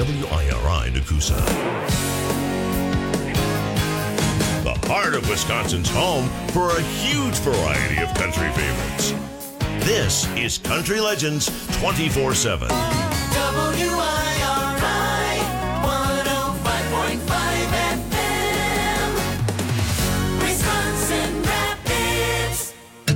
WIRI Nakusa. The heart of Wisconsin's home for a huge variety of country favorites. This is Country Legends 24/7. WIRI 105.5 FM, Wisconsin Rapids.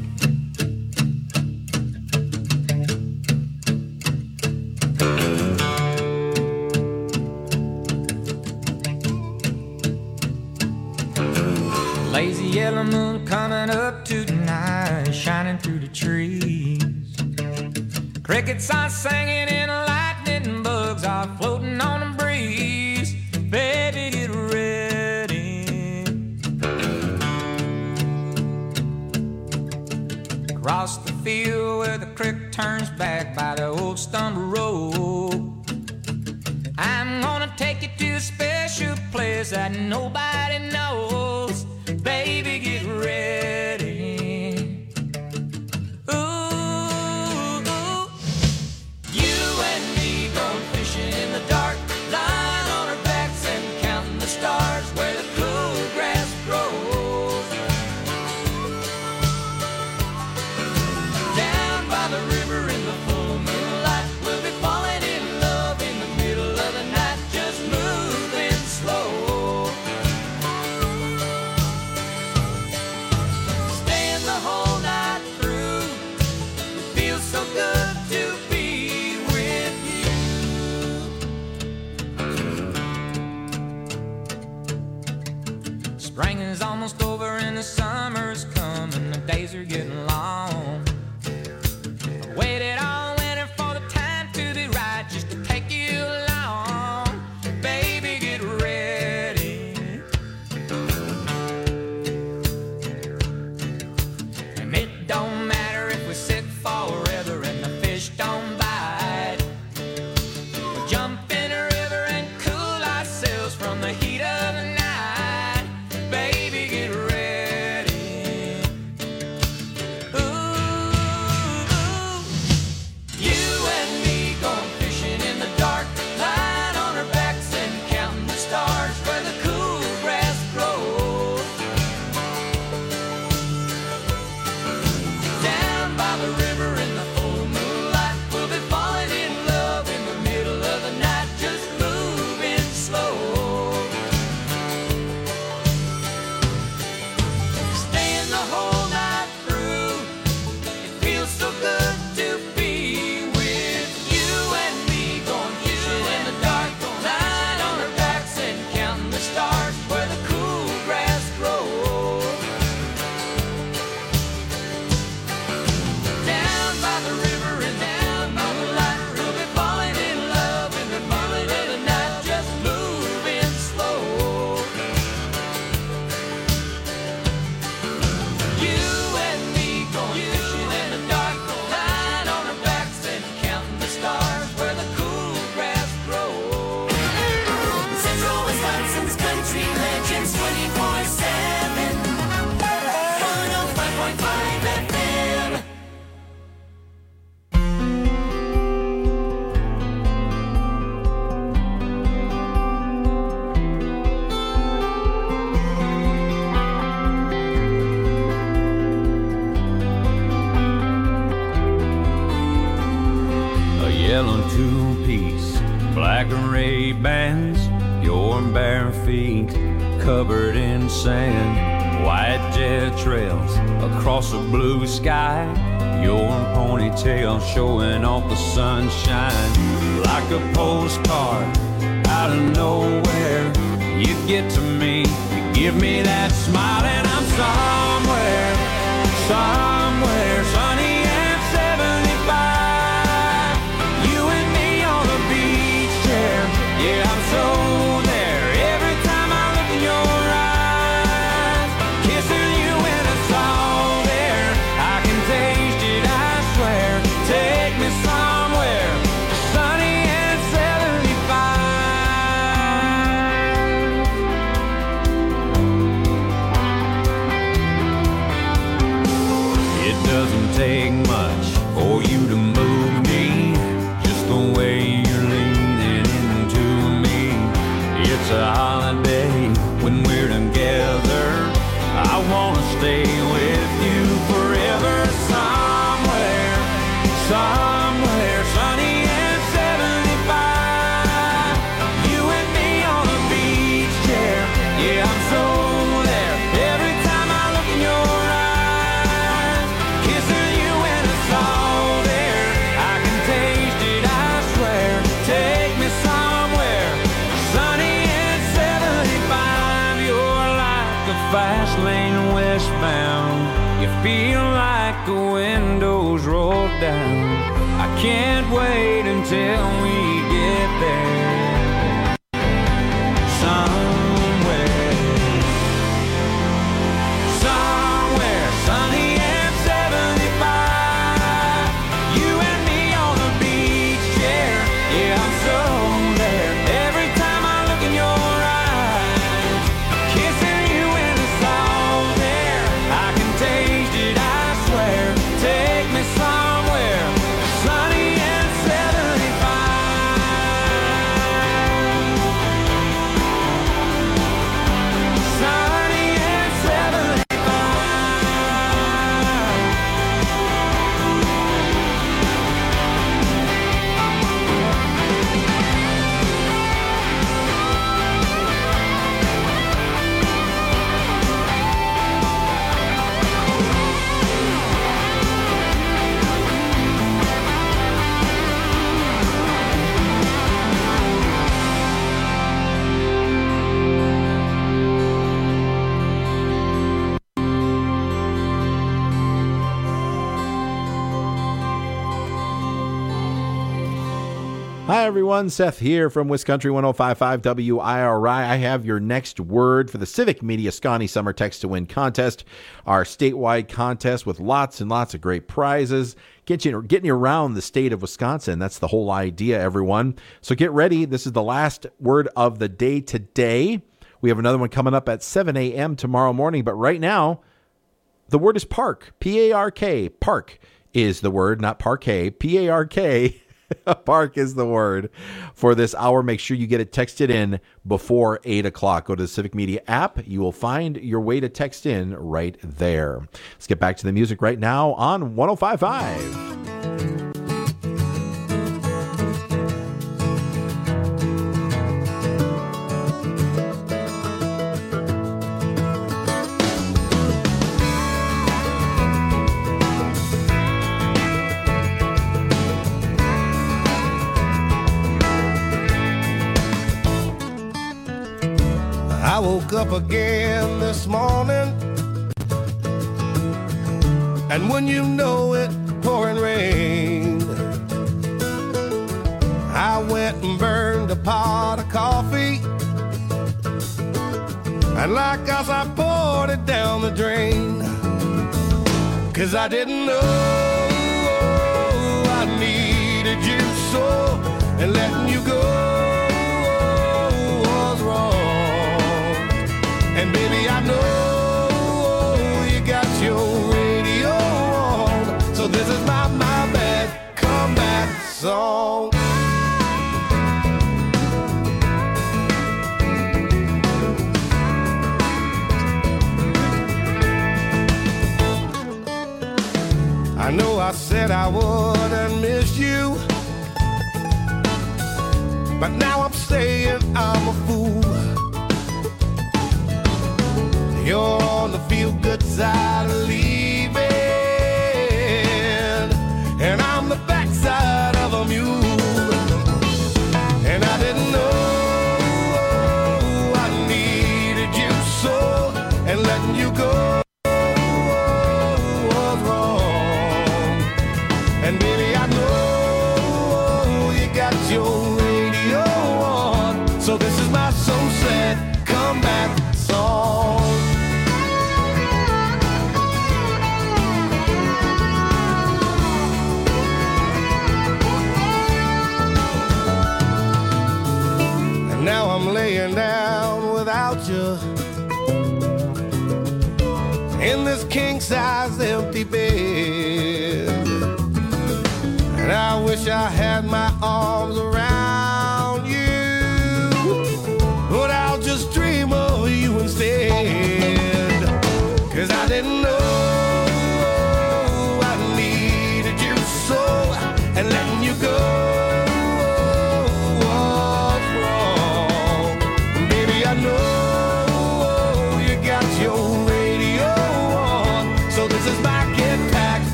Lazy yellow moon coming up tonight, shining through the trees. Crickets are singing and lightning bugs are floating on the breeze. Baby, get ready. Across the field where the creek turns back by the old stumble road, I'm gonna take you to a special place that nobody knows. Baby, get ready. Ooh, you and me going fishing in the dark, lying on our backs and counting the stars where the cool grass grows. Down by the river in the full moonlight, we'll be falling in love in the middle of the night, just moving slow. Staying the whole night through, it feels so good to be with you. Spring is almost over and the summer's coming, the days are getting long. I waited all winter for the time to be right, just to take you along. Baby, get ready. And it don't matter if we sit forever and the fish don't bite. We'll jump in a river and cool ourselves from the heat of the night. Baby, get ready. Ooh, you and me going fishing in the dark, lying on our backs and counting the stars where the cool grass grows. Down by the river in the full moonlight, we'll be falling in love in the middle of the night, just moving slow. Staying the whole night through, it feels so good to be with you and me going fishing in the dark, lying on our backs and counting the stars where the cool grass grows. Down by the river and down by the light, we'll be falling in love in the middle of the night, just moving slow. You and me going fishing in the dark, lying on our backs and counting the stars where the cool grass grows. Central Wisconsin's Country Legends 24/7, 105.5 FM. A yellow two-piece, black Ray-Bans, your bare feet covered in sand, white jet trails across a blue sky, your ponytail showing off the sunshine. Like a postcard out of nowhere, you get to me, you give me that smile, and I'm somewhere sunny at 75. You and me on the beach chair, yeah, I'm so there. Every time I look in your eyes, kissing you when it's all there, I can taste it, I swear. Take me somewhere sunny at 75. Somewhere sunny and 75. You and me on a beach chair. Yeah, I'm so there. Every time I look in your eyes, kissing you in the salt air. I can taste it, I swear. Take me somewhere sunny and 75. You're like a fast lane westbound. You feel like the windows roll down. I can't wait until we get there. Somewhere sunny and 75. You and me on the beach chair. Yeah, I'm so there. Every time I look in your eyes, kissing you in the salt air. I can taste it, I swear. Take me somewhere sunny and 75. Sunny and 75. Hi, everyone. Seth here from Wiscountry 105.5 WIRI. I have your next word for the Civic Media Scotty Summer Text to Win contest, our statewide contest with lots and lots of great prizes, getting you around the state of Wisconsin. That's the whole idea, everyone. So get ready. This is the last word of the day today. We have another one coming up at 7 a.m. tomorrow morning. But right now, the word is park. P-A-R-K. Park is the word, not parquet. P-A-R-K. Park is the word for this hour. Make sure you get it texted in before 8 o'clock. Go to the Civic Media app. You will find your way to text in right there. Let's get back to the music right now on 105.5. I woke up again this morning, and when you know it, pouring rain. I went and burned a pot of coffee, and like us I poured it down the drain. 'Cause I didn't know I needed you so, and letting you go was wrong. And baby, I know you got your radio on, so this is my bad comeback song. I know I said I wouldn't miss you, but now I'm saying I'm a fool. You're on the feel-good side of leaving, and I'm the backside of a mule. And I didn't know I needed you so, and letting you go was wrong. And baby, I know you got your radio on, so this is my so sad comeback song. Now I'm laying down without you in this king-size empty bed, and I wish I had my arms around you, but I'll just dream of you instead. 'Cause I didn't know I needed you so,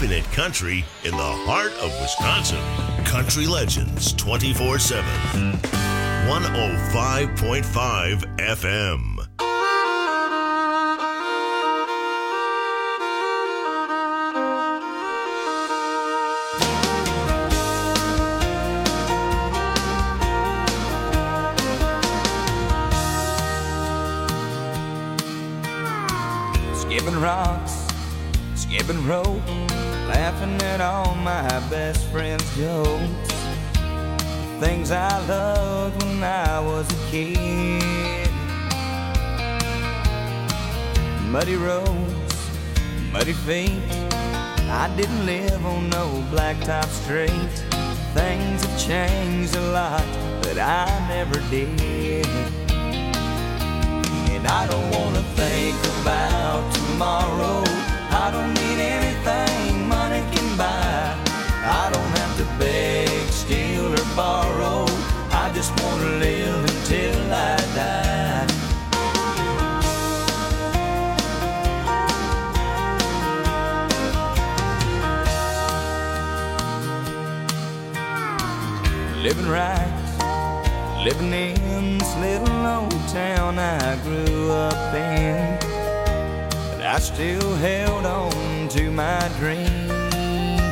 keeping it country in the heart of Wisconsin. Country Legends 24/7. 105.5 FM. Skipping rocks, skipping rope, laughing at all my best friends' jokes. Things I loved when I was a kid. Muddy roads, muddy feet. I didn't live on no blacktop street. Things have changed a lot, but I never did. And I don't wanna think about tomorrow. I don't need anything money can buy. I don't have to beg, steal, or borrow. I just wanna live until I die. Living right, living in this little old town I grew up in, but I still held on to my dreams.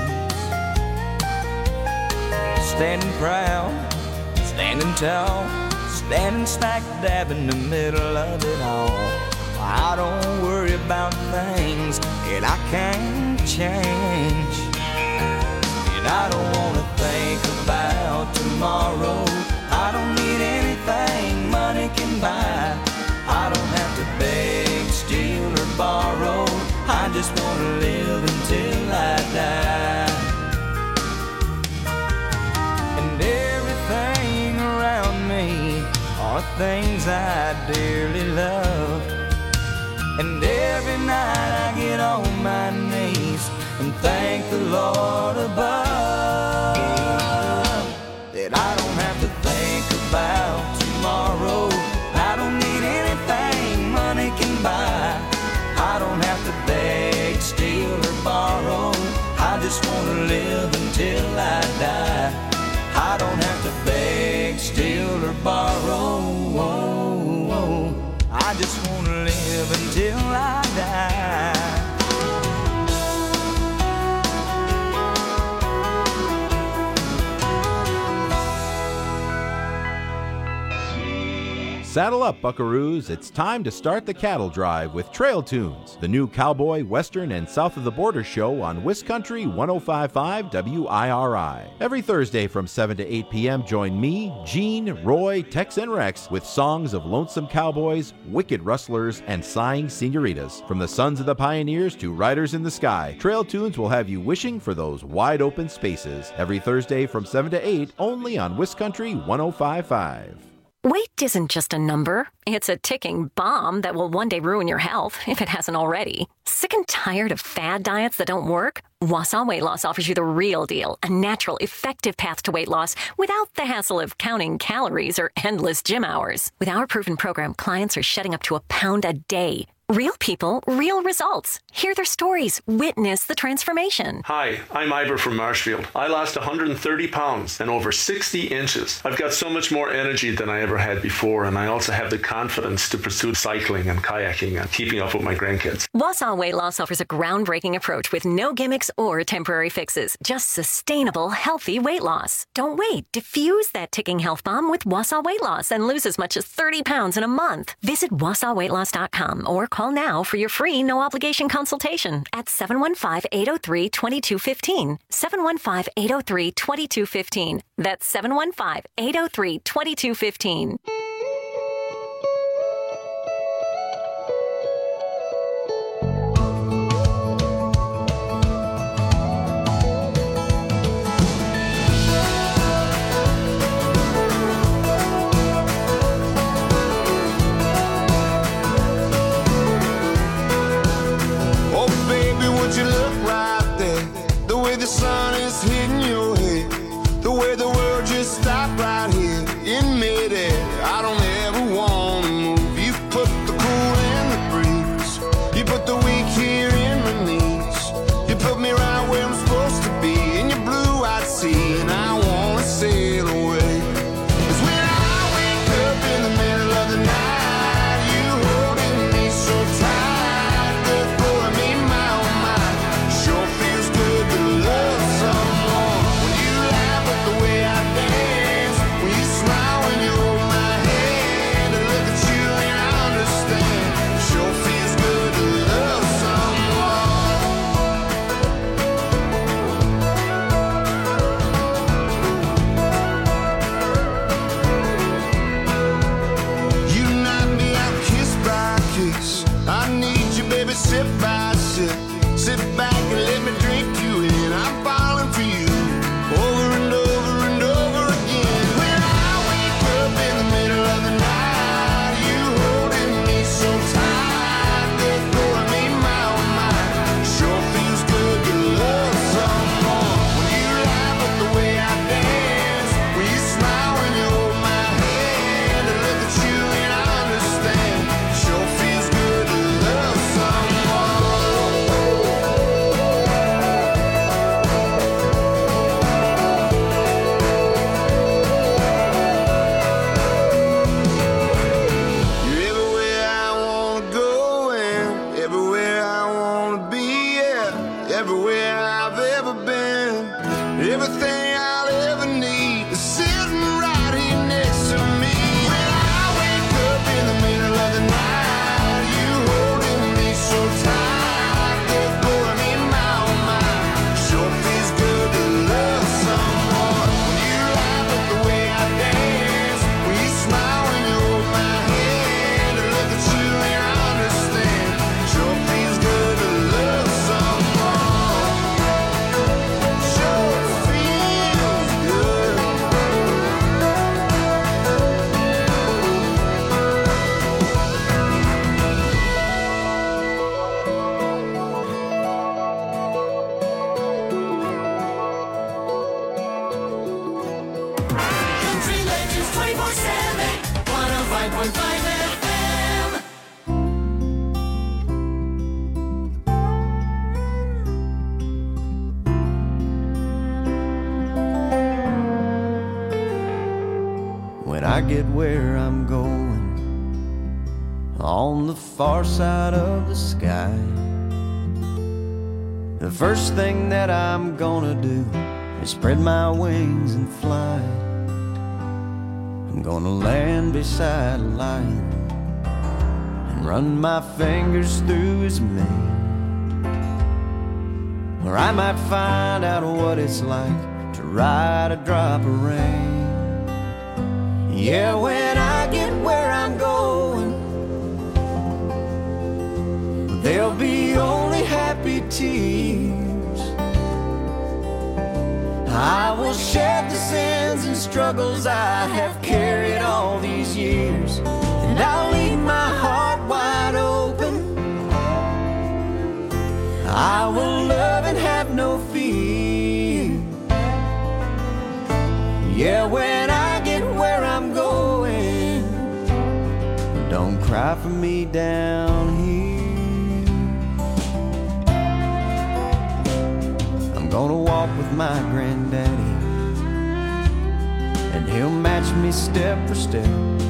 Standing proud, standing tall, standing smack dab in the middle of it all. I don't worry about things that I can't change. And I don't wanna think about tomorrow. I don't need anything money can buy. I don't have to beg, steal, or borrow. I just wanna live until I die. And everything around me are things I dearly love. And every night I get on my knees and thank the Lord above that I don't have to think about tomorrow. I don't need anything money can buy. I don't have to beg, steal, or borrow. I just wanna live until I die. I don't have to beg, steal, or borrow. I just wanna live until I die. Saddle up, buckaroos. It's time to start the cattle drive with Trail Tunes, the new cowboy, western, and south of the border show on Wiscountry 105.5 WIRI. Every Thursday from 7 to 8 p.m., join me, Gene, Roy, Tex, and Rex with songs of lonesome cowboys, wicked rustlers, and sighing senoritas. From the sons of the pioneers to riders in the sky, Trail Tunes will have you wishing for those wide open spaces. Every Thursday from 7 to 8, only on Wiscountry 105.5. Weight isn't just a number. It's a ticking bomb that will one day ruin your health, if it hasn't already. Sick and tired of fad diets that don't work? Wausau Weight Loss offers you the real deal, a natural, effective path to weight loss without the hassle of counting calories or endless gym hours. With our proven program, clients are shedding up to a pound a day. Real people, real results. Hear their stories. Witness the transformation. Hi, I'm Ivor from Marshfield. I lost 130 pounds and over 60 inches. I've got so much more energy than I ever had before, and I also have the confidence to pursue cycling and kayaking and keeping up with my grandkids. Wausau Weight Loss offers a groundbreaking approach with no gimmicks or temporary fixes. Just sustainable, healthy weight loss. Don't wait. Diffuse that ticking health bomb with Wausau Weight Loss and lose as much as 30 pounds in a month. Visit WausauWeightLoss.com or call now for your free no-obligation consultation at 715-803-2215. 715-803-2215. That's 715-803-2215. You look right there, the way the sun is hitting your head, the way the world just stopped right here in midair. I don't Everything I'll ever need is sitting right here next to me. When I wake up in the middle of the night, you holding me so tight, they're blowing in my mind. Sure feels good to love someone. When you laugh at the way I dance, when you smile when you hold my hand, and look at you and I understand. Sure feels good to love someone. Sure feels good. Country Legends 24/7, 105.5 FM. When I get where I'm going, on the far side of the sky, the first thing that I'm gonna do is spread my wings and fly. I'm gonna land beside a lion and run my fingers through his mane. Or I might find out what it's like to ride a drop of rain. Yeah, when I get where I'm going, there'll be only happy tears. I will shed the sins and struggles I have carried all these years, and I'll leave my heart wide open. I will love and have no fear. Yeah, when I get where I'm going, don't cry for me down here. I'm gonna walk with my granddaddy, and he'll match me step for step.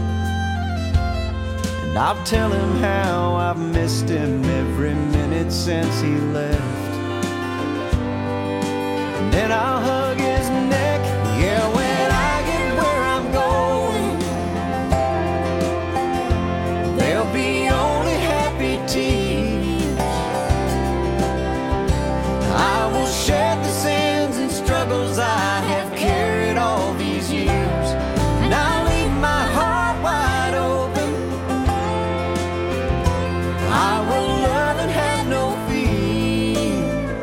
And I'll tell him how I've missed him every minute since he left. And then I'll hug his neck. Yeah, when I get where I'm going, there'll be only happy tears. I will shed the sins and struggles I have carried all these years, and I'll leave my heart wide open. I will love and have no fear.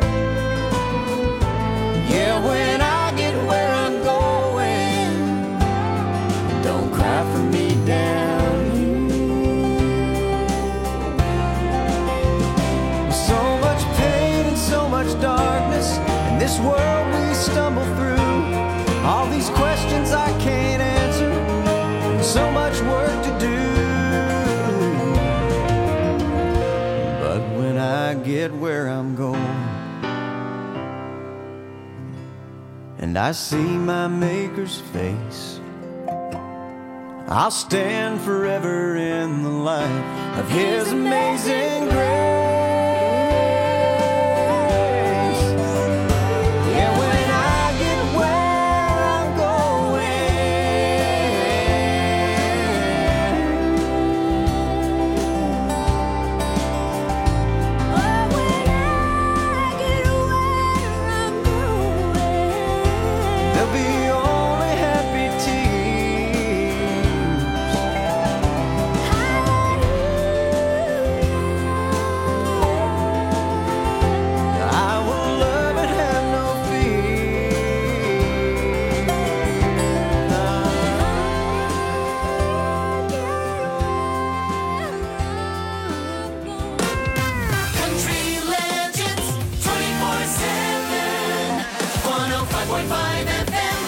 Yeah, when I get where I'm going, don't cry for me down here. So much pain and so much darkness in this world we stumble through. All these questions I can't answer, and so much work to do. But when I get where I'm going, and I see my Maker's face, I'll stand forever in the light of His amazing grace. Yeah, when I get where I'm there'll be only happy tears. I will love and have no Country Legends 24/7, 105.5 FM.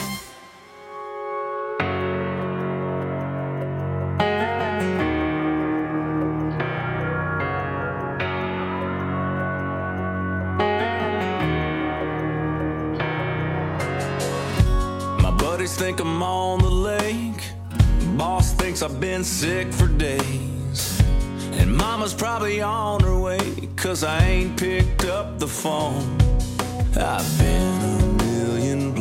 My buddies think I'm on the lake. Boss thinks I've been sick for days. And mama's probably on her way, 'cause I ain't picked up the phone. I've been a million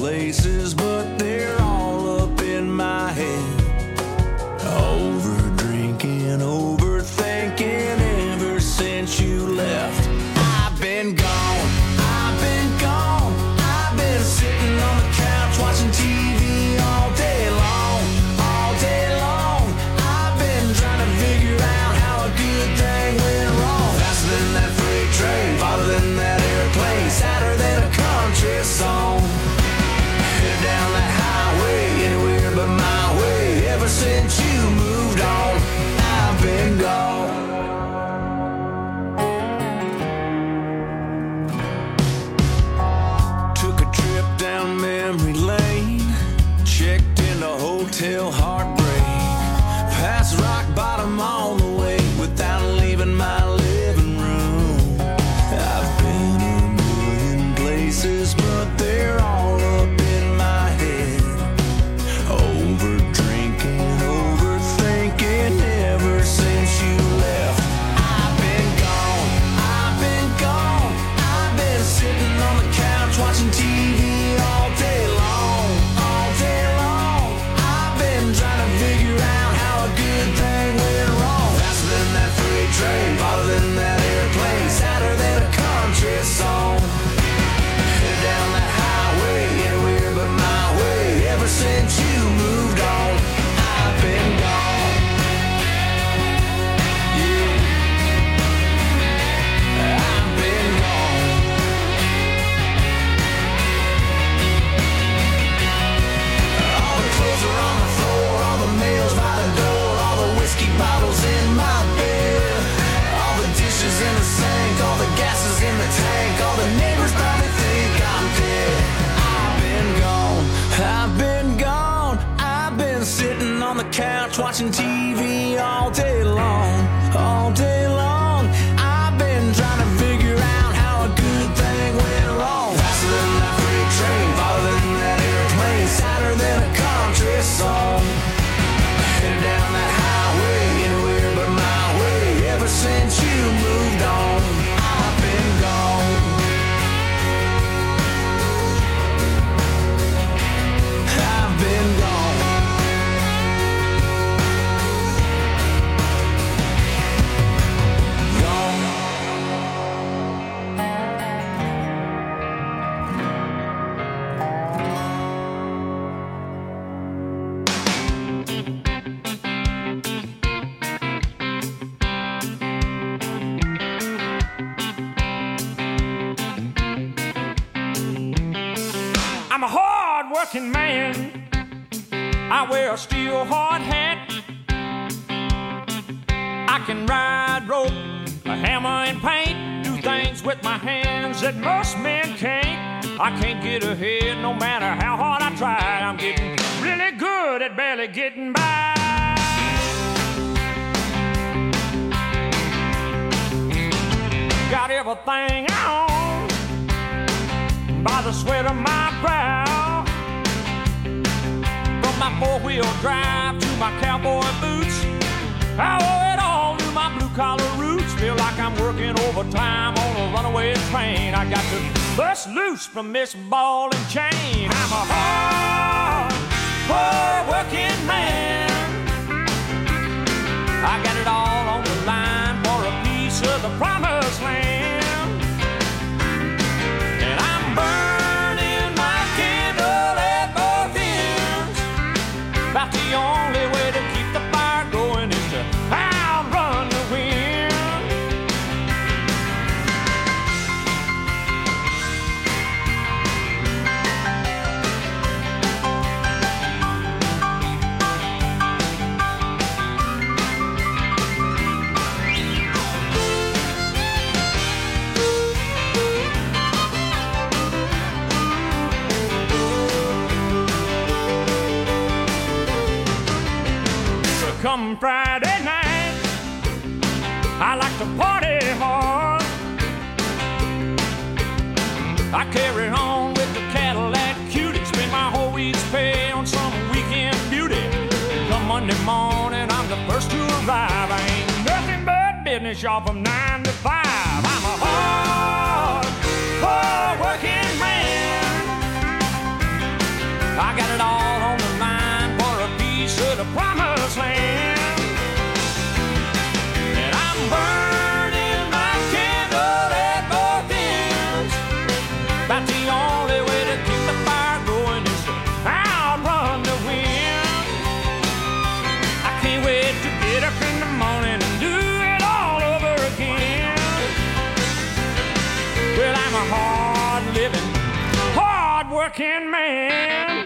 till heartbreak, past rock bottom on the way without leaving my living room. I've been a million places, but they're all up in my head. Over drinking, overthinking ever since you left. I've been gone, I've been gone. I've been sitting on the couch watching TV all day long, all day long. I've been trying to figure out how a good thing went wrong. Faster than that freight train, farther than that airplane, sadder than a country song. Headed down that highway, anywhere but my way. Ever since you moved on, I've been gone. Yeah, I've been gone. All the clothes are on the floor, all the mail's by the door, all the whiskey bottles in my bed, all the dishes in the sink, all the gases in the tank, all the neighbors probably think I'm dead. I've been gone, I've been gone. I've been sitting on the couch watching TV all day long, all day long. I've been trying to figure out how a good thing went wrong. Faster than that freight train, farther than that airplane, sadder than a country song. Headed down that highway, anywhere but my way. Ever since you moved on, I've been gone. I've been gone. Gone. I'm a hard-working man. I wear a steel hard hat. I can ride rope, a hammer and paint, do things with my hands that most men can't. I can't get ahead no matter how hard I try. I'm getting really good at barely getting by. Got everything I own by the sweat of my brow. From my four-wheel drive to my cowboy boots, I owe it all to my blue-collar roots. Feel like I'm working overtime on a runaway train. I got to bust loose from this ball and chain. I'm a hard-working man. I got it all on the line for a piece of the promised land. And I'm burning my candle at both ends. About the only way to keep the fire going is to outrun the wind. Come Friday night, I like to party hard. I carry on with the Cadillac Cutie, spend my whole week's pay on some weekend beauty. Come Monday morning, I'm the first to arrive. I ain't nothing but business, y'all, from 9 to 5. I'm a hard-working man. I got it all on the line for a piece of the promised land. And I'm burning my candle at both ends. About the only way to keep the fire going is to outrun the wind. I can't wait to get up in the morning and do it all over again. Well, I'm a hard-living, hard-working man.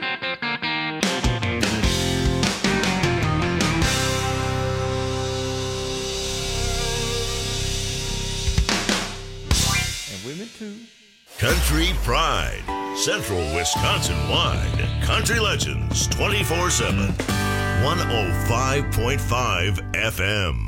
Women too. Country Pride, Central Wisconsin wide. Country Legends 24/7. 105.5 FM.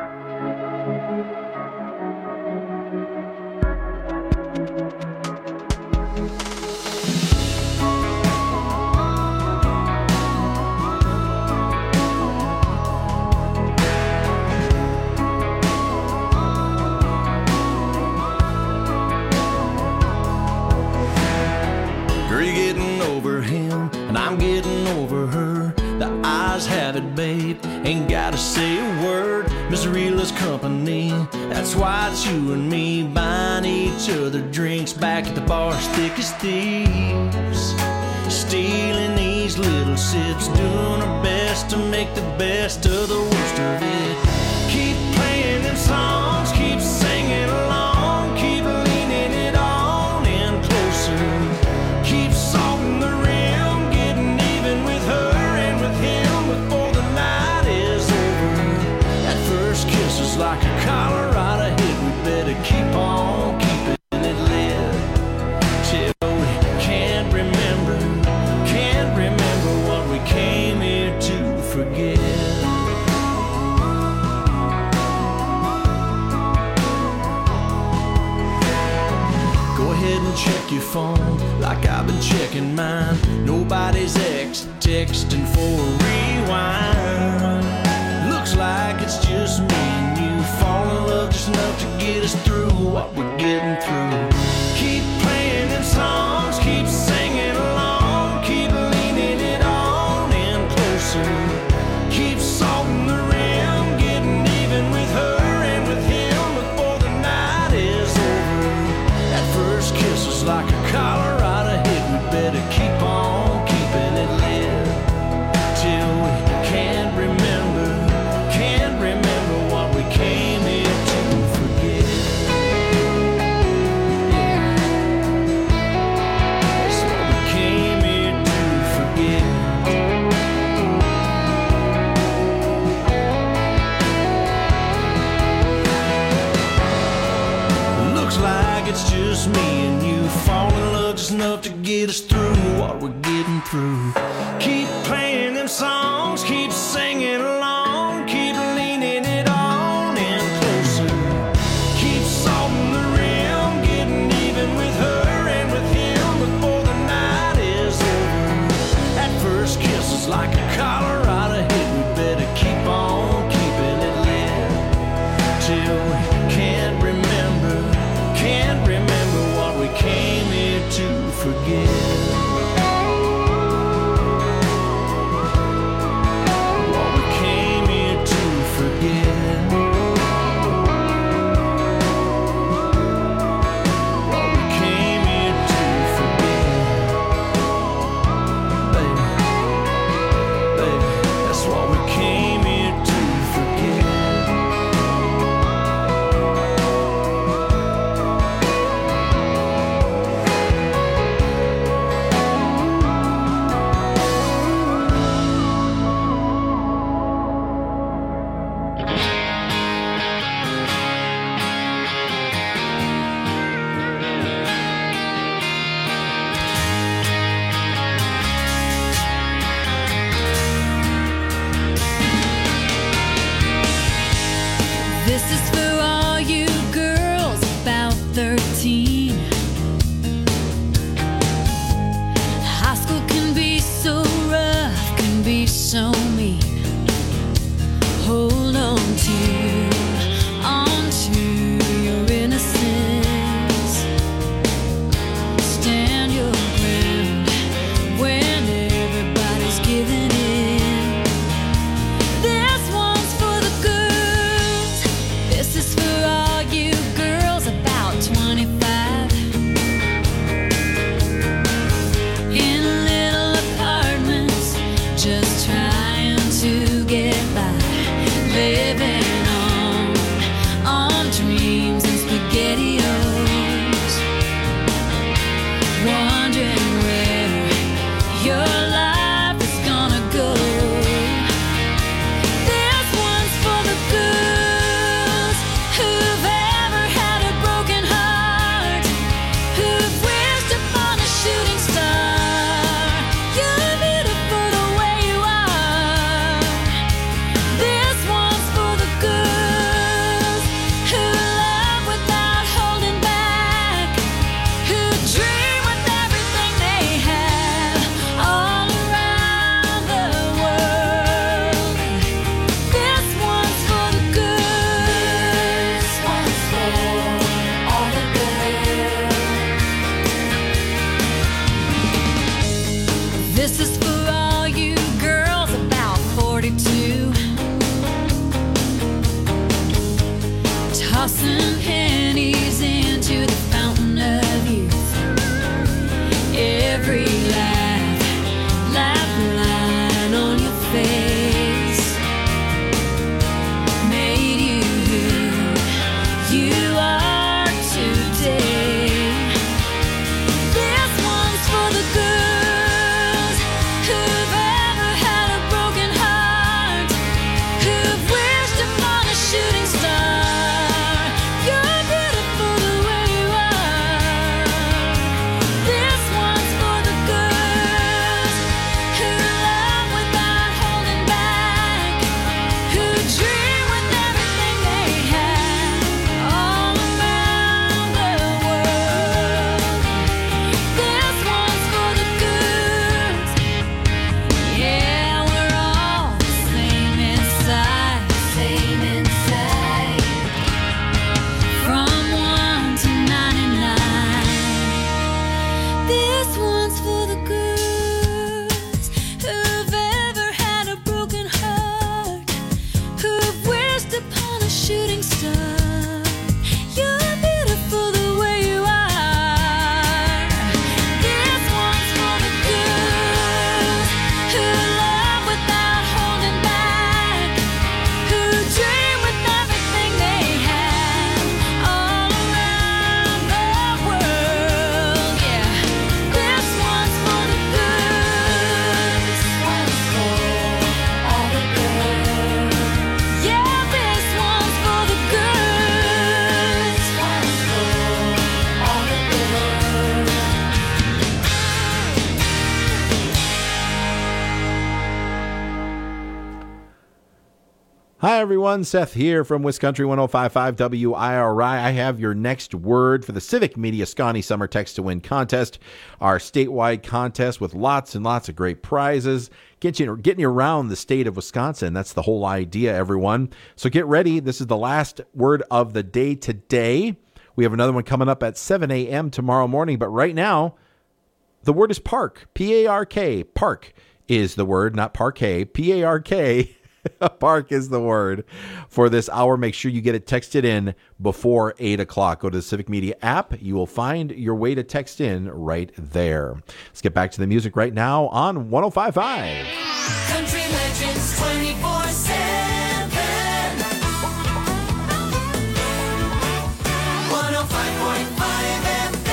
Have it, babe. Ain't gotta say a word. Misery loves company. That's why it's you and me buying each other drinks back at the bar, thick as thieves. Stealing these little sips, doing our best to make the best of the worst of it. Keep playing them songs, keep singing along, keep leaning it on in closer. Keep salting the rim, getting even with her and with him. Like a Colorado hit, we better keep on keeping it lit till we can't remember what we came here to forget. Go ahead and check your phone like I've been checking mine. Nobody's texting for a rewind. Looks like it's just me and you. Fall in love just enough to get us through what we're getting through. Keep playing them songs, keep singing along, keep leaning it on in closer. Keep salting the rim, getting even with her and with him before the night is over. That first kiss was like a Colorado hit. We better keep on keeping it lit till we can't remember what we came here to forget. That's what we came here to forget. Looks like it's just me and you. Fall in love just enough to get us through what we're getting through. Keep playing them songs, keep singing along, keep leaning it on in closer. Keep salting the rim, getting even with her and with him before the night is over. That first kiss is like a Colorado hit. We better keep on keeping it lit till we can't remember what we came here to forget. This is for all you girls about 42, tossing pennies into the fountain of youth. Every laugh line on your face made you who you are today. This one's for the girls who've ever had a broken heart, who've wished upon a shooting star. You're beautiful the way you are. This one's for the girls who love without holding back, who dream with everything they have all around the world. This one's for the girls. Yeah, we're all the same inside, from 1 to 99. This one's for the girls who've ever had a broken heart, who've wished upon a shooting star. You're beautiful the way you are. This one's for the girls who love without holding back, who dream with everything they have all around the world. Yeah, this one's for the girls. One's for all the girls. Yeah, this one's for the girls. One's for all the girls. Hi, everyone. Seth here from Wiscountry 105.5 WIRI. I have your next word for the Civic Media Scotty Summer Text to Win contest, our statewide contest with lots and lots of great prizes, getting you around the state of Wisconsin. That's the whole idea, everyone. So get ready. This is the last word of the day today. We have another one coming up at 7 a.m. tomorrow morning. But right now, the word is park. P-A-R-K. Park is the word, not parquet. P-A-R-K. Park is the word for this hour. Make sure you get it texted in before 8 o'clock. Go to the Civic Media app. You will find your way to text in right there. Let's get back to the music right now on 105.5. Country Legends 24/7. 105.5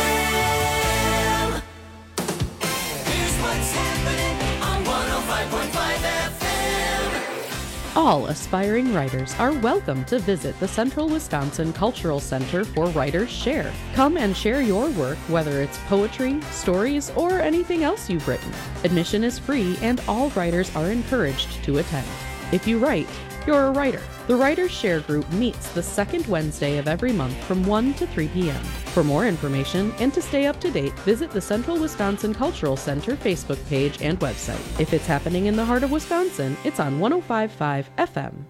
FM. Here's what's happening on 105.5 FM. All aspiring writers are welcome to visit the Central Wisconsin Cultural Center for Writers Share. Come and share your work, whether it's poetry, stories, or anything else you've written. Admission is free and all writers are encouraged to attend. If you write, you're a writer. The Writers Share group meets the second Wednesday of every month from 1 to 3 p.m. For more information and to stay up to date, visit the Central Wisconsin Cultural Center Facebook page and website. If it's happening in the heart of Wisconsin, it's on 105.5 FM.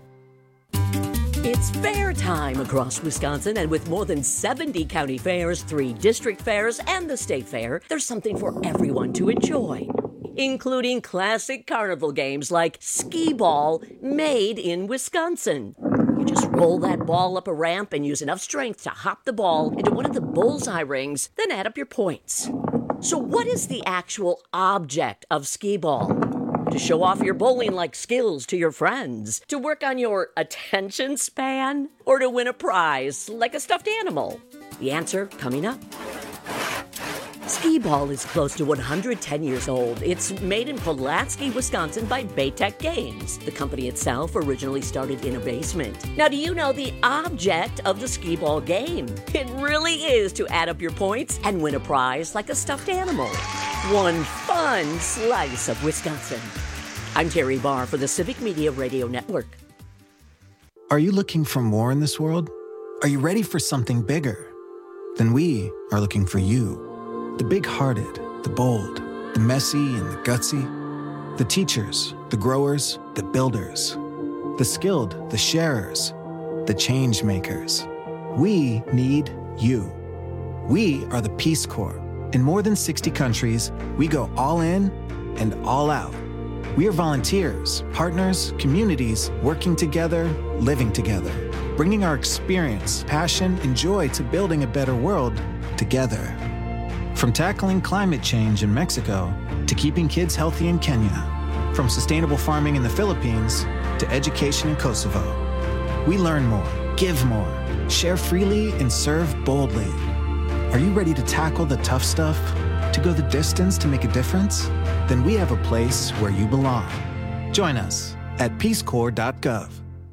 It's fair time across Wisconsin, and with more than 70 county fairs, 3 district fairs, and the state fair, there's something for everyone to enjoy, including classic carnival games like skee ball, made in Wisconsin. You just roll that ball up a ramp and use enough strength to hop the ball into one of the bullseye rings, then add up your points. So what is the actual object of skee ball? To show off your bowling-like skills to your friends? To work on your attention span? Or to win a prize like a stuffed animal? The answer coming up. Skee ball is close to 110 years old. It's made in Pulaski, Wisconsin by Baytech Games. The company itself originally started in a basement. Now, do you know the object of the skee ball game? It really is to add up your points and win a prize like a stuffed animal. One fun slice of Wisconsin. I'm Terry Barr for the Civic Media Radio Network. Are you looking for more in this world? Are you ready for something bigger? Then we are looking for you. The big-hearted, the bold, the messy and the gutsy, the teachers, the growers, the builders, the skilled, the sharers, the change makers. We need you. We are the Peace Corps. In more than 60 countries, we go all in and all out. We are volunteers, partners, communities, working together, living together, bringing our experience, passion, and joy to building a better world together. From tackling climate change in Mexico to keeping kids healthy in Kenya, from sustainable farming in the Philippines to education in Kosovo. We learn more, give more, share freely, and serve boldly. Are you ready to tackle the tough stuff? To go the distance to make a difference? Then we have a place where you belong. Join us at peacecorps.gov.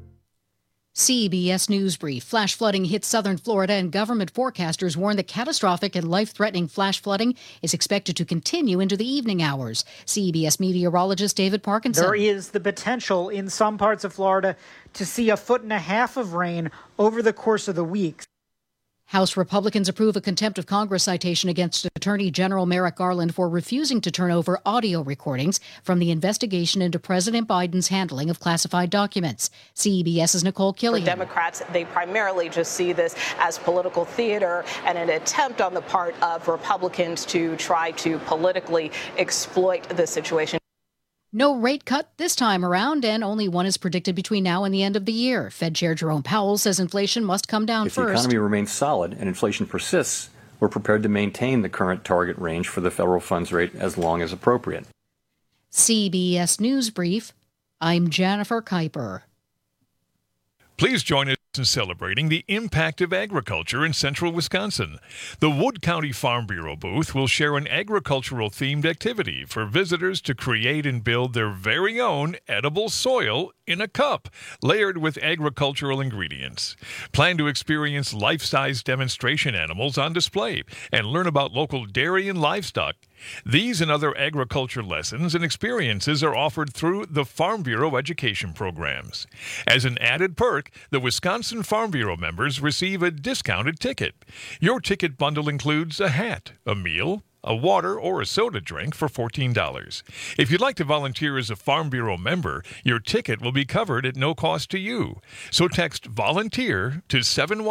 CBS News Brief. Flash flooding hit southern Florida, and government forecasters warn that catastrophic and life-threatening flash flooding is expected to continue into the evening hours. CBS meteorologist David Parkinson. There is the potential in some parts of Florida to see 1.5 feet of rain over the course of the week. House Republicans approve a contempt of Congress citation against Attorney General Merrick Garland for refusing to turn over audio recordings from the investigation into President Biden's handling of classified documents. CBS's Nicole Killian. For Democrats, they primarily just see this as political theater and an attempt on the part of Republicans to try to politically exploit the situation. No rate cut this time around, and only one is predicted between now and the end of the year. Fed Chair Jerome Powell says inflation must come down if first. If the economy remains solid and inflation persists, we're prepared to maintain the current target range for the federal funds rate as long as appropriate. CBS News Brief. I'm Jennifer Kuiper. Please join us in celebrating the impact of agriculture in central Wisconsin. The Wood County Farm Bureau booth will share an agricultural-themed activity for visitors to create and build their very own edible soil in a cup, layered with agricultural ingredients. Plan to experience life-size demonstration animals on display and learn about local dairy and livestock. These and other agriculture lessons and experiences are offered through the Farm Bureau education programs. As an added perk, the Wisconsin Farm Bureau members receive a discounted ticket. Your ticket bundle includes a hat, a meal, a water, or a soda drink for $14. If you'd like to volunteer as a Farm Bureau member, your ticket will be covered at no cost to you. So text VOLUNTEER to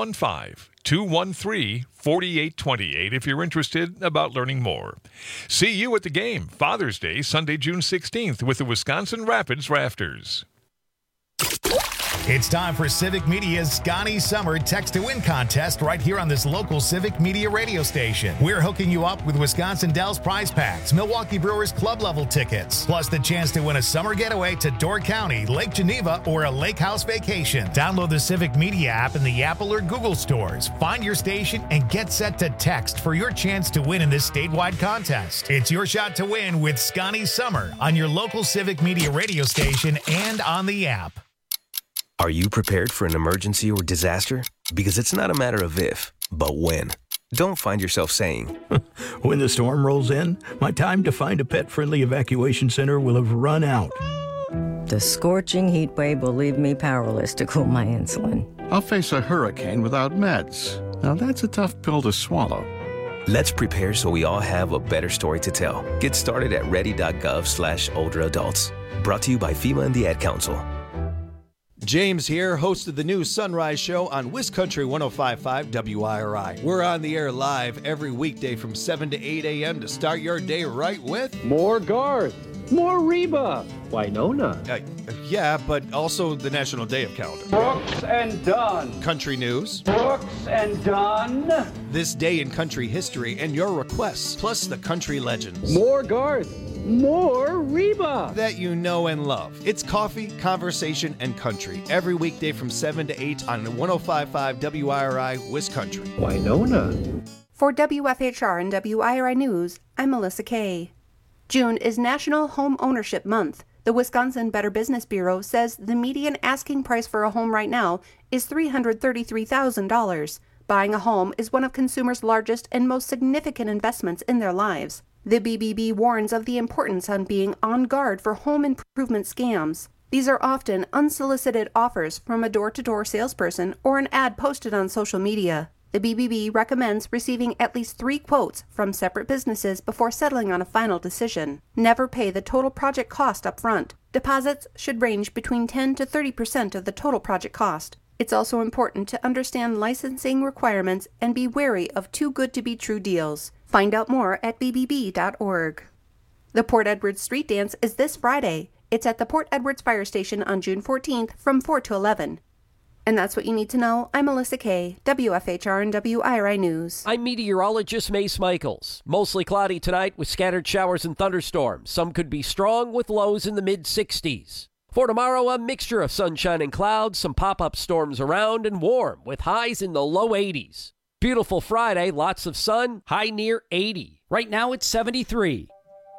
715-213-4828 if you're interested about learning more. See you at the game, Father's Day, Sunday, June 16th, with the Wisconsin Rapids Rafters. It's time for Civic Media's Scotty Summer Text to Win contest right here on this local Civic Media radio station. We're hooking you up with Wisconsin Dells prize packs, Milwaukee Brewers club level tickets, plus the chance to win a summer getaway to Door County, Lake Geneva, or a lake house vacation. Download the Civic Media app in the Apple or Google stores. Find your station and get set to text for your chance to win in this statewide contest. It's your shot to win with Scotty Summer on your local Civic Media radio station and on the app. Are you prepared for an emergency or disaster? Because it's not a matter of if, but when. Don't find yourself saying, when the storm rolls in, my time to find a pet-friendly evacuation center will have run out. The scorching heat wave will leave me powerless to cool my insulin. I'll face a hurricane without meds. Now that's a tough pill to swallow. Let's prepare so we all have a better story to tell. Get started at ready.gov/older adults. Brought to you by FEMA and the Ad Council. James here, host of the new Sunrise Show on WisCountry 105.5 WIRI. We're on the air live every weekday from 7 to 8 a.m. to start your day right with... More Garth, more Reba, Winona. Yeah, but also the National Day of Calendar. Brooks and Dunn. Country news. Brooks and Dunn. This day in country history and your requests, plus the country legends. More Garth. More Reba that you know and love. It's coffee, conversation, and country every weekday from 7 to 8 on 105.5 WIRI WisCountry. Winona. For WFHR and WIRI News, I'm Melissa Kay. June is National Home Ownership Month. The Wisconsin Better Business Bureau says the median asking price for a home right now is $333,000. Buying a home is one of consumers' largest and most significant investments in their lives. The BBB warns of the importance on being on guard for home improvement scams. These are often unsolicited offers from a door-to-door salesperson or an ad posted on social media. The BBB recommends receiving at least 3 quotes from separate businesses before settling on a final decision. Never pay the total project cost up front. Deposits should range between 10 to 30% of the total project cost. It's also important to understand licensing requirements and be wary of too good to be true deals. Find out more at bbb.org. The Port Edwards Street Dance is this Friday. It's at the Port Edwards Fire Station on June 14th from 4 to 11. And that's what you need to know. I'm Melissa Kay, WFHR and WIRI News. I'm meteorologist Mace Michaels. Mostly cloudy tonight with scattered showers and thunderstorms. Some could be strong with lows in the mid-60s. For tomorrow, a mixture of sunshine and clouds, some pop-up storms around, and warm with highs in the low 80s. Beautiful Friday, lots of sun, high near 80. Right now it's 73.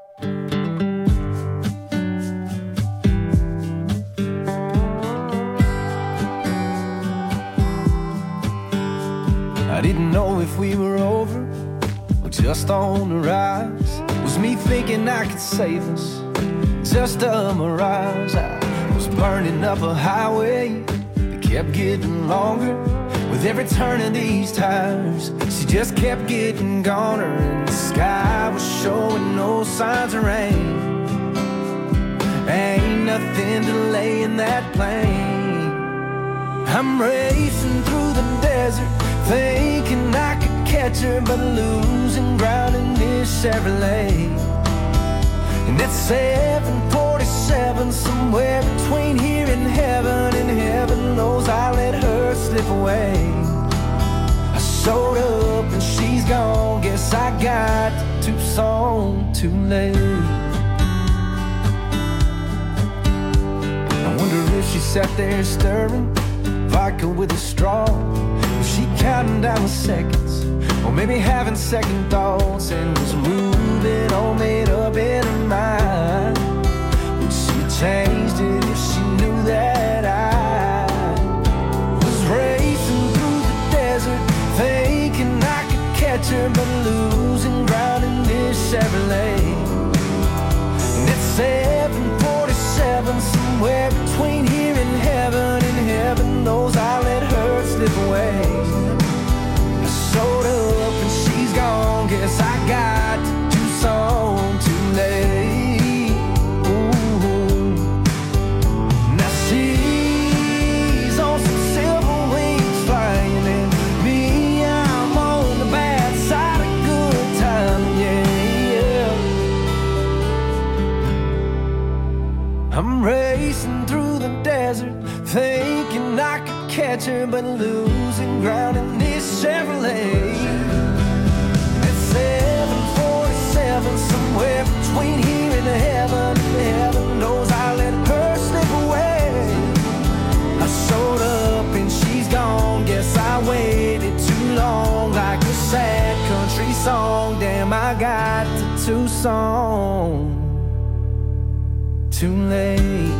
I didn't know if we were over or just on the rise. Was me thinking I could save us, just a mirage. I was burning up a highway that kept getting longer. With every turn of these tires, she just kept getting goner. And the sky was showing no signs of rain. Ain't nothing delaying that plane. I'm racing through the desert, thinking I could catch her, but losing ground in this Chevrolet. And it's 747, somewhere between here and heaven knows I let her slip away. I showed up and she's gone, guess I got to Tucson too late. I wonder if she sat there stirring vodka with a straw. Was she counting down the seconds, or maybe having second thoughts, and was moving all made up in her mind? Would she have changed it if she knew that I was racing through the desert, thinking I could catch her, but losing ground in this Chevrolet? And it's 747, somewhere between here and heaven knows I let her slip away. I showed up and she's gone, guess I got to Tucson too late. Ooh. Now she's on some silver wings flying, and me, I'm on the bad side of good time, yeah. I'm racing through the desert, thinking I could catch her, but losing ground in this Chevrolet. It's 747, somewhere between here and heaven knows I let her slip away. I showed up and she's gone, guess I waited too long, like a sad country song. Damn, I got to Tucson too late.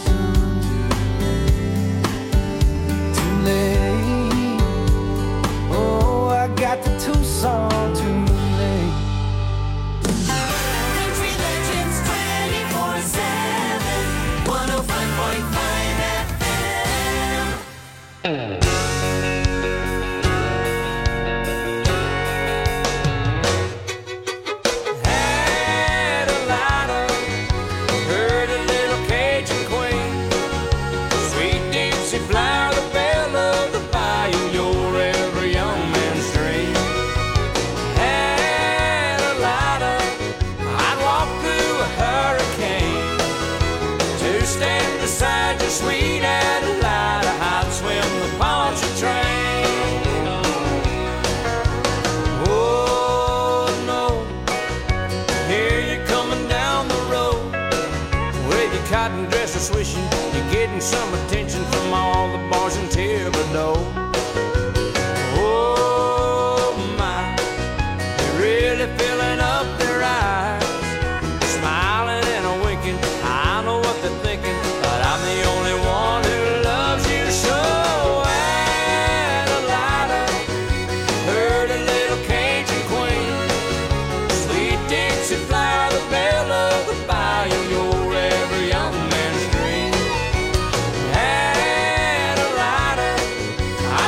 Oh, I got to Tucson too late. Country Legends 24/7, 105.5 FM. Had a lighter, heard a little Cajun queen, sweet Dixie flower, the belle of the bayou, you're every young man's dream. Had a lighter, I'd walk through a hurricane to stand beside your sweet Adelida, I'd swim the Pontchartrain. Oh no, here you're coming down the road with your cotton dresser swishing, you're getting some attention from all the bars in Thibodeau. Oh my, they're really filling up their eyes, smiling and a winking. I know what they're thinking, but I'm the only one who loves you so. Adelida, heard a little Cajun queen, sweet Dixie flower, the belle of the bayou, you're every young man's dream. Adelida, I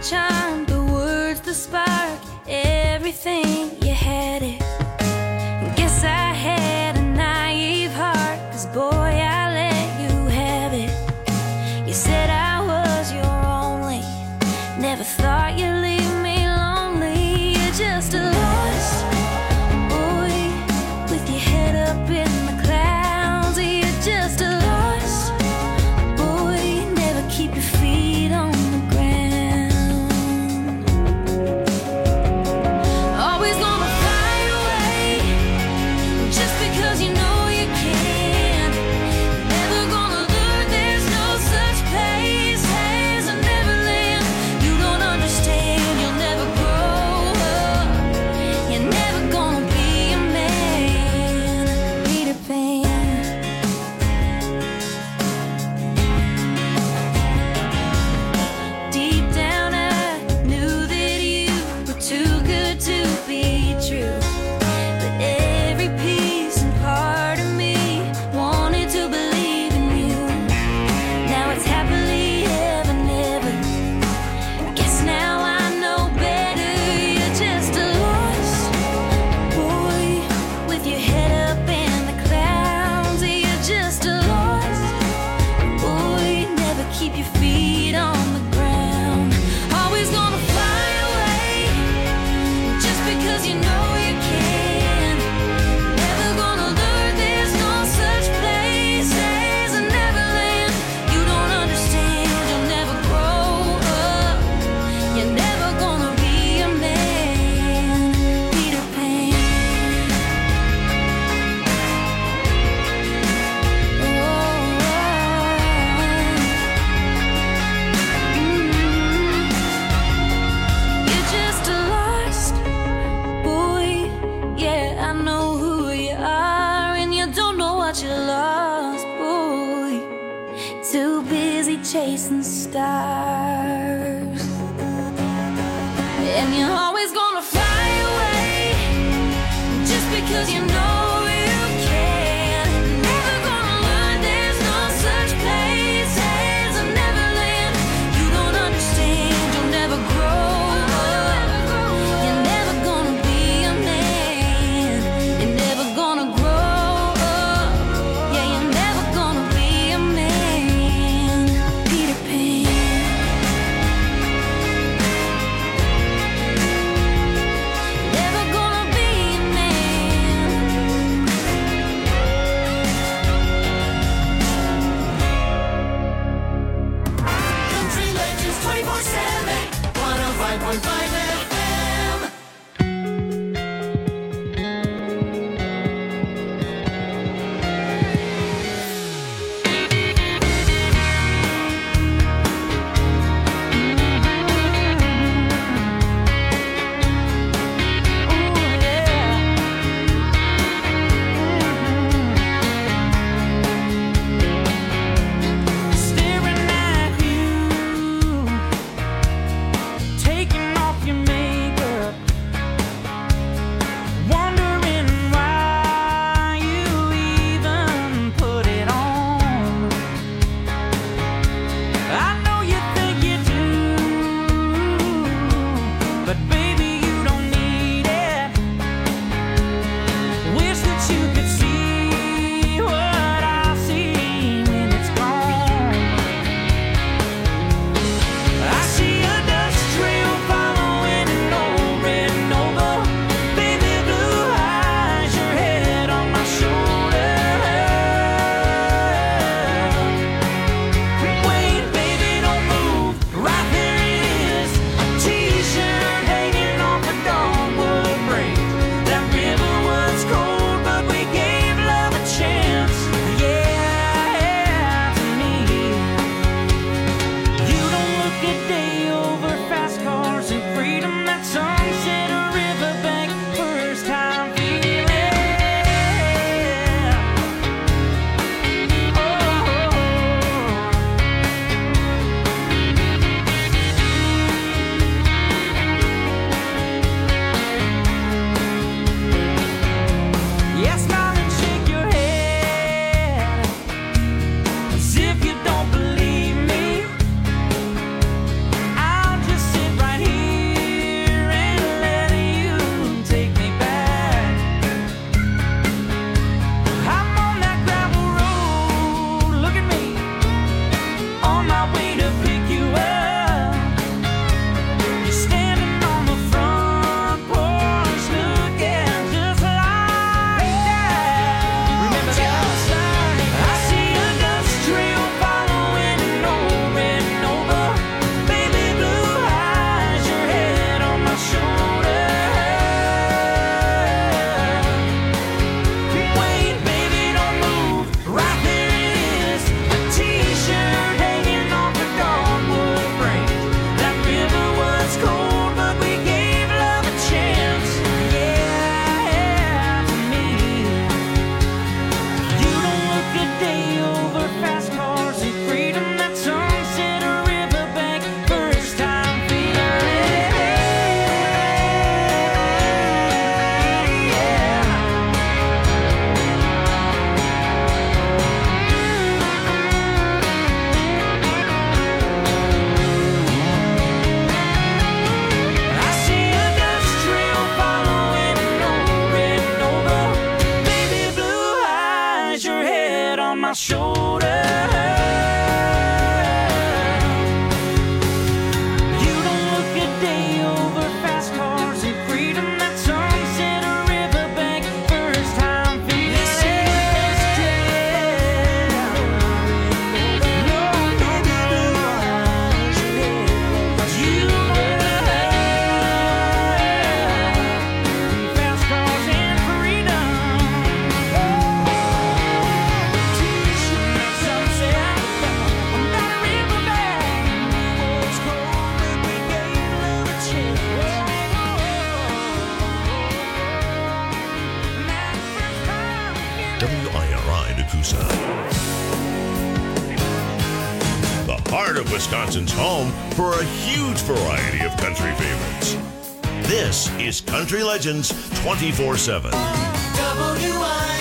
charm, the words, the spark, everything, you had it. Guess I had a naive heart, 'cause boy, I let you have it. You said I was your only, never thought you'd leave me lonely. You're just a lost boy with your head up in the clouds. You're just a lost boy, never keep your feet on the ground. Always gonna find a way, just because you know you can. Never gonna learn there's no such place as a Neverland. You don't understand, you'll never grow up. You're never gonna be a man, Peter Pan. Deep down I knew that you were too good to be true. But every piece and part of me wanted to believe in you. Now it's happily ever, never. Guess now I know better. You're just a lost boy with your head up in the clouds. You're just a lost boy, never keep your feet on the ground. Always gonna fly away, just because you know you can. Never gonna learn there's no such place as a Neverland. You don't understand, you'll never grow up. You're never gonna be a man, Peter Pan. You're just a lost boy. Yeah, I know who you are, and you don't know what you lost, boy. Too busy chasing stars, and you're always gonna fly away, just because you know you can. Never gonna learn there's no such place as a Neverland. You don't understand, you'll never grow up. You're never gonna be a man. You're never gonna grow up. Yeah, you're never gonna be a man, Peter Pan. Never gonna be a man. Tuscaloosa. The heart of Wisconsin's home for a huge variety of country favorites. This is Country Legends 24/7. WIRI.